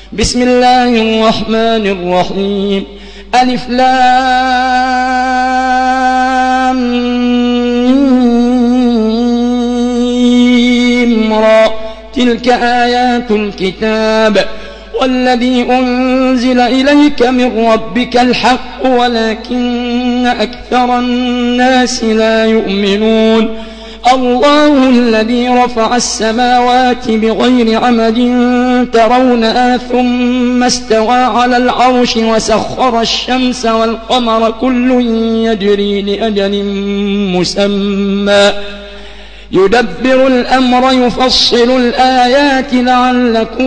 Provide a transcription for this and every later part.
بسم الله الرحمن الرحيم ألف لام ميم را تلك آيات الكتاب والذي أنزل إليك من ربك الحق ولكن أكثر الناس لا يؤمنون الله الذي رفع السماوات بغير عمد ترونها ثم استوى على العرش وسخر الشمس والقمر كل يجري لأجل مسمى يدبر الأمر يفصل الآيات لعلكم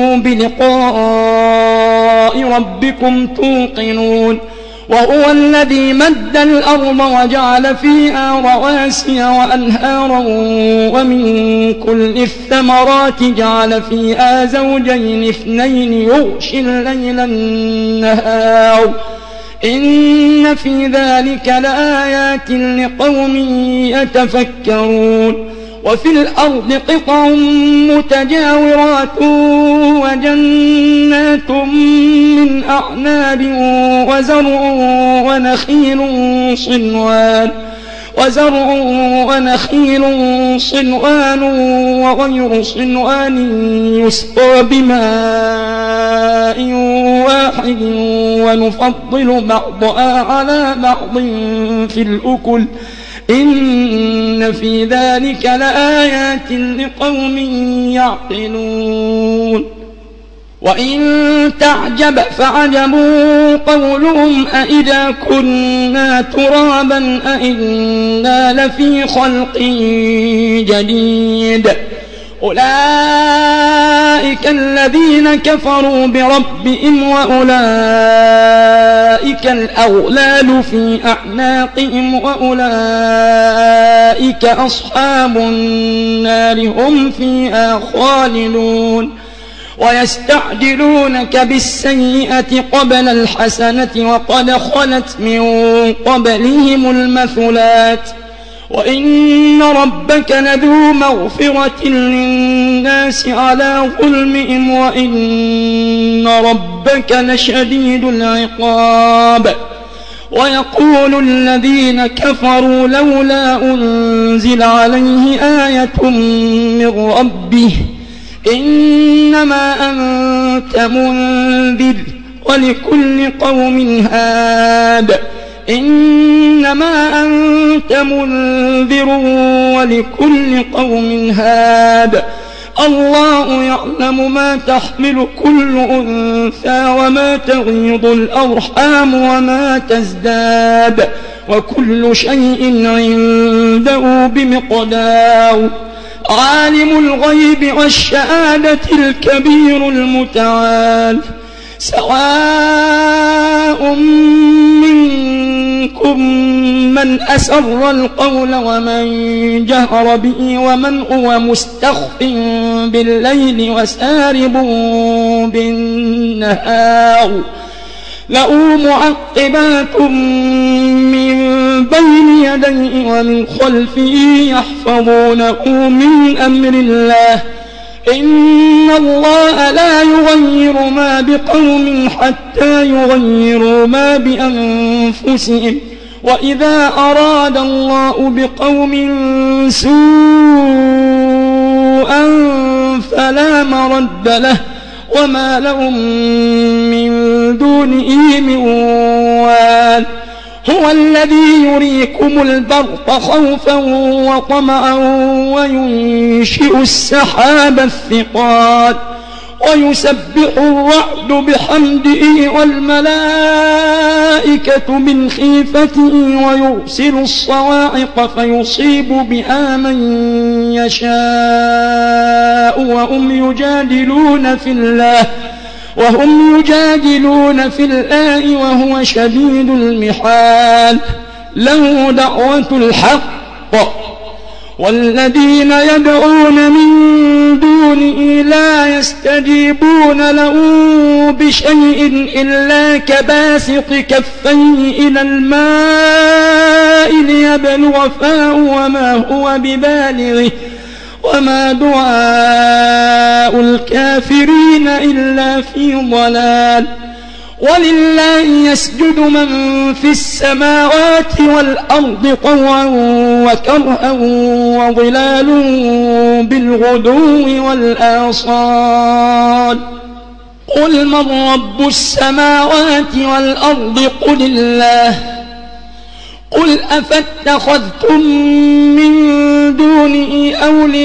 بلقاء ربكم توقنون وهو الذي مد الأرض وجعل فيها رواسي وأنهارا ومن كل الثمرات جعل فيها زوجين اثنين يغشي الليل النهار إن في ذلك لآيات لقوم يتفكرون وفي الأرض قطع متجاورات وجنات من أعناب وزرع ونخيل صنوان وغير صنوان يسقى بماء واحد ونفضل بعضها على بعض في الأكل إن في ذلك لآيات لقوم يعقلون وإن تعجب فعجب قولهم أإذا كنا ترابا أإنا لفي خلق جديد أولئك الذين كفروا بربهم وأولئك الأغلال في أعناقهم وأولئك أصحاب النار هم فيها خالدون ويستعجلونك بالسيئة قبل الحسنة وقد خلت من قبلهم المثلات وإن ربك لذو مغفرة للناس على ظلمهم وإن ربك لشديد العقاب ويقول الذين كفروا لولا أنزل عليه آية من ربه إنما أنت منذر ولكل قوم هاد إنما أنت منذر ولكل قوم هاد الله يعلم ما تحمل كل أنثى وما تغيض الأرحام وما تزداد وكل شيء عنده بمقدار عالم الغيب والشهادة الكبير المتعال سواء منكم من أسر القول ومن جهر به ومن هو مستخف بالليل وسارب بالنهار له معقبات من بين يديه ومن خلفه يحفظونه من أمر الله إن الله لا يغير ما بقوم حتى يغيروا ما بأنفسهم وإذا أراد الله بقوم سوءا فلا مرد له وما لهم من دونه من وال هو الذي يريكم البرق خوفا وطمعا وينشئ السحاب الثقال ويسبح الرعد بحمده والملائكة من خيفته ويرسل الصواعق فيصيب بها من يشاء وهم يجادلون في الله وهو شديد المحال له دعوة الحق والذين يدعون من دونه لا يستجيبون له بشيء إلا كباسط كفيه إلى الماء ليبلغ فاه وما هو ببالغه وما دعاء الكافرين إلا في ضلال. ولله يسجد من في السماوات والأرض طوعا وكرها وظلال بالغدو والآصال. قل من رب السماوات والأرض قل الله. قل أفاتخذتم من دونه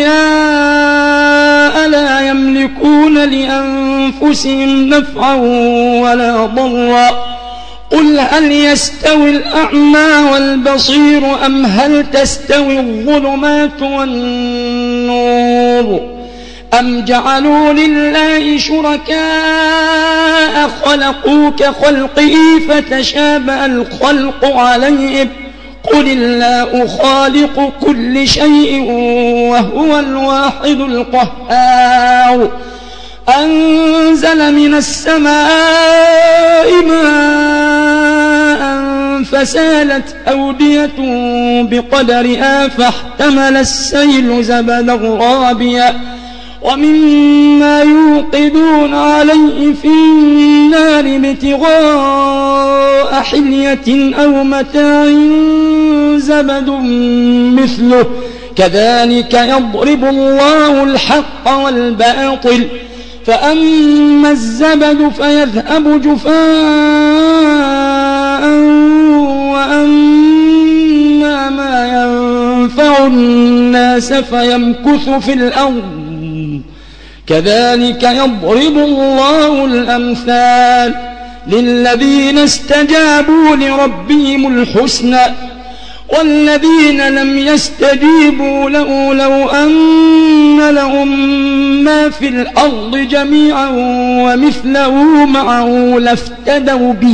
أولياء لا يملكون لأنفسهم نفعا ولا ضرا. قل هل يستوي الأعمى والبصير أم هل تستوي الظلمات والنور أم جعلوا لله شركاء خلقوا كخلقه فتشابه الخلق عليهم. قل الله خالق كل شيء وهو الواحد القهار. أنزل من السماء ماء فسالت أودية بقدرها فاحتمل السيل زبدا رابيا ومما يوقدون عليه في النار ابتغاء حلية أو متاع زبد مثله كذلك يضرب الله الحق والباطل. فأما الزبد فيذهب جفاء وأما ما ينفع الناس فيمكث في الأرض كذلك يضرب الله الأمثال. للذين استجابوا لربهم الحسنى والذين لم يستجيبوا له لو أن لهم ما في الأرض جميعا ومثله معه لافتدوا به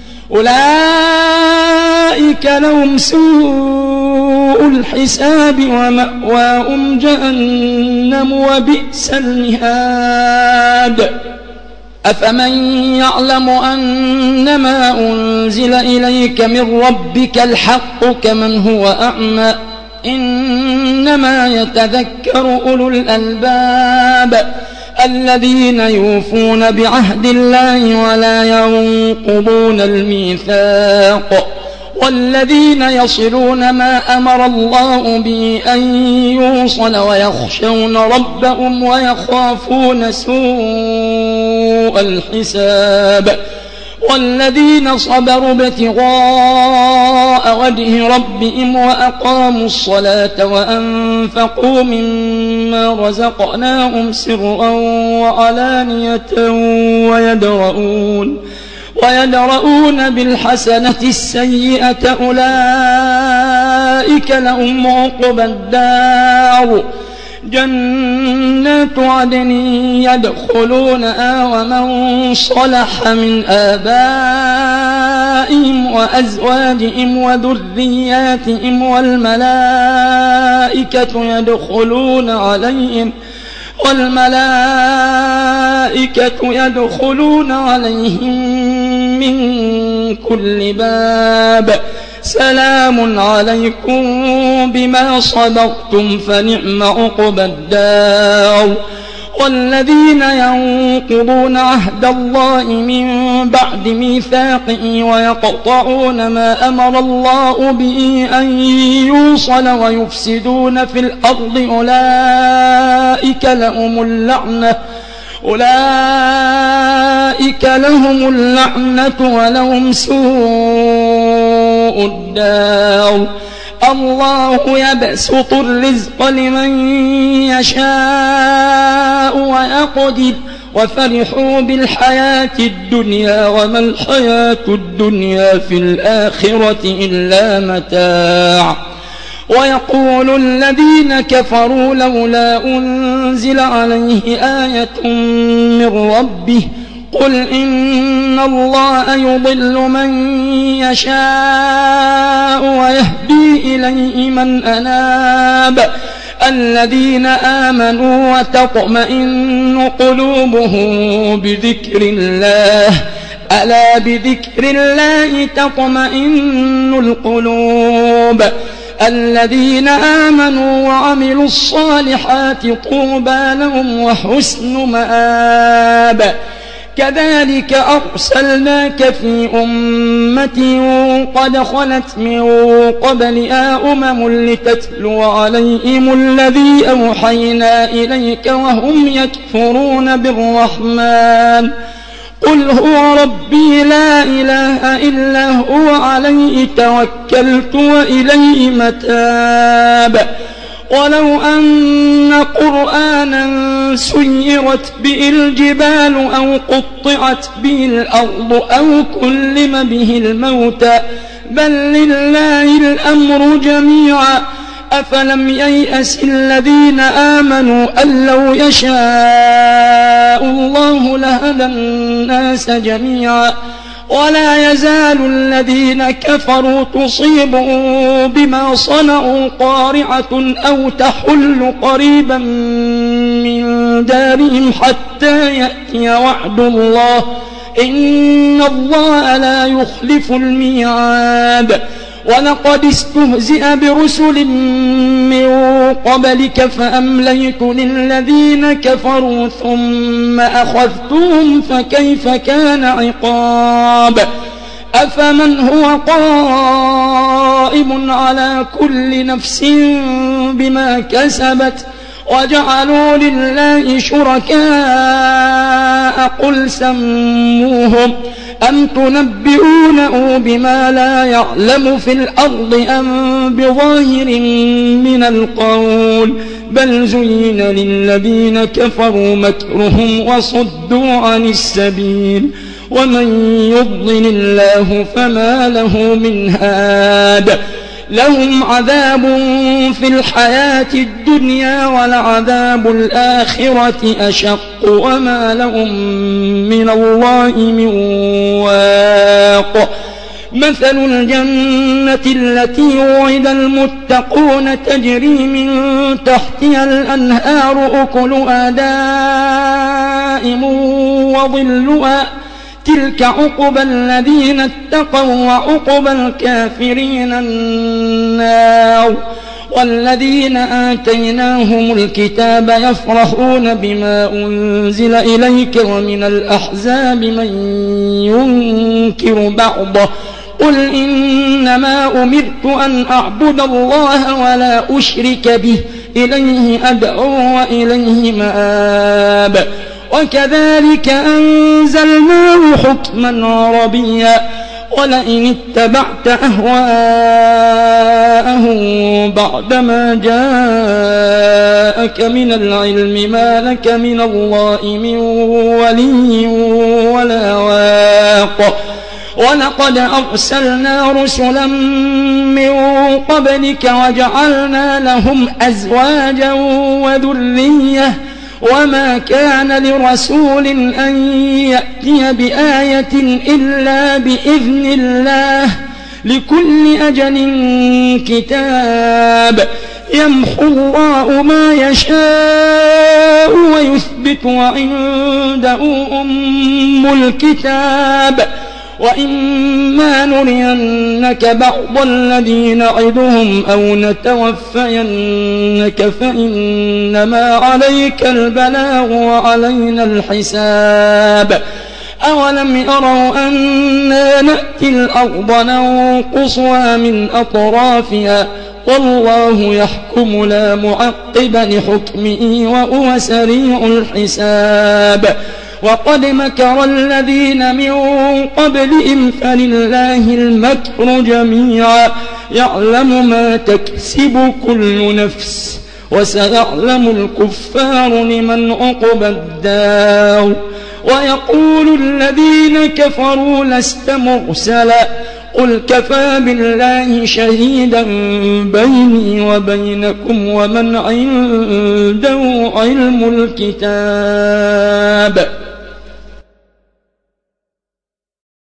أولئك لهم سوء الحساب ومأواهم جهنم وبئس المهاد. أفمن يعلم أنما أنزل إليك من ربك الحق كمن هو أعمى إنما يتذكر أولو الألباب الذين يوفون بعهد الله ولا ينقضون الميثاق والذين يصلون ما أمر الله به أن يوصل ويخشون ربهم ويخافون سوء الحساب. والذين صبروا ابتغاء وجه ربهم وأقاموا الصلاة وأنفقوا مما رزقناهم سرا وعلانية ويدرؤون بالحسنة السيئة أولئك لهم عقبى الدار جنات عدن يدخلونها ومن صلح من آبائهم وأزواجهم وذرياتهم والملائكة يدخلون عليهم من كل باب سلام عليكم بما صبرتم فنعم عقبى الدار. والذين ينقضون عهد الله من بعد ميثاقه ويقطعون ما أمر الله به أن يوصل ويفسدون في الأرض أولئك لهم اللعنة ولهم سوء الدار. الله يبسط الرزق لمن يشاء ويقدر وفرحوا بالحياة الدنيا وما الحياة الدنيا في الآخرة إلا متاع. ويقول الذين كفروا لولا أنزل عليه آية من ربه قل إن الله يضل من يشاء ويهدي إليه من أناب. الذين آمنوا وتطمئن قلوبهم بذكر الله ألا بذكر الله تطمئن القلوب. الذين آمنوا وعملوا الصالحات طوبى لهم وحسن مآب كذلك أرسلناك في أمة قد خلت من قبلها لتتلو عليهم الذي أوحينا إليك وهم يكفرون بالرحمن قل هو ربي لا إله إلا هو عليه توكلت وإليه متاب ولو أن قرآنا سيرت به الجبال أو قطعت به الأرض أو كلم به الموتى بل لله الأمر جميعا أفلم ييأس الذين آمنوا أن لو يشاء الله لهدى الناس جميعا ولا يزال الذين كفروا تصيبهم بما صنعوا قارعة أو تحل قريبا من دارهم حتى يأتي وعد الله إن الله لا يخلف الميعاد ولقد استهزئ برسل من قبلك فأمليت للذين كفروا ثم أخذتهم فكيف كان عقاب أفمن هو قائم على كل نفس بما كسبت وجعلوا لله شركاء قل سموهم أم تنبئونه بما لا يعلم في الأرض أم بظاهر من القول بل زين للذين كفروا مكرهم وصدوا عن السبيل ومن يضلل الله فما له من هاد لهم عذاب في الحياة الدنيا ولعذاب الآخرة أشق وما لهم من الله من واق مثل الجنة التي وعد المتقون تجري من تحتها الأنهار أكلها دائم وظلها تلك عقبى الذين اتقوا وعقبى الكافرين النار والذين آتيناهم الكتاب يفرحون بما أنزل إليك ومن الأحزاب من ينكر بعضه قل إنما أمرت أن أعبد الله ولا أشرك به إليه أدعو وإليه مآب وكذلك أنزلناه حكما عربيا ولئن اتبعت أهواءهم بعدما جاءك من العلم ما لك من الله من ولي ولا واق ولقد أرسلنا رسلا من قبلك وجعلنا لهم أزواجا وذرية وما كان لرسول أن يأتي بآية إلا بإذن الله لكل أجل كتاب يمحو الله ما يشاء ويثبت وعنده أم الكتاب وإما نرينك بعض الذي نعدهم أو نتوفينك فإنما عليك البلاغ وعلينا الحساب أولم يروا أنا نأتي الأرض ننقصها من أطرافها والله يحكم لا معقب لحكمه وهو سريع الحساب وقد مكر الذين من قبلهم فلله المكر جميعا يعلم ما تكسب كل نفس وسيعلم الكفار لمن عقبى الدار ويقول الذين كفروا لست مرسلا قل كفى بالله شهيدا بيني وبينكم ومن عنده علم الكتاب